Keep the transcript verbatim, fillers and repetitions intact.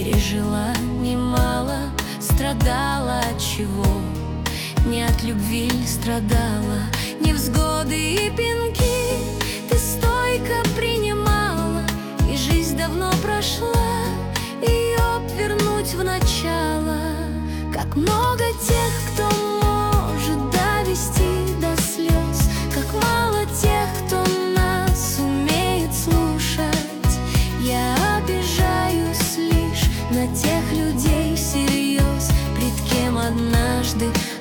пережила немало, страдала от чего? Не от любви страдала, невзгоды и пинки ты стойко принимала, и жизнь давно прошла, ее вернуть в начало. Как много тех, кто может довести до слез, как мало тех, кто нас умеет слушать. Я обижаюсь лишь на тех людей всерьез, пред кем однажды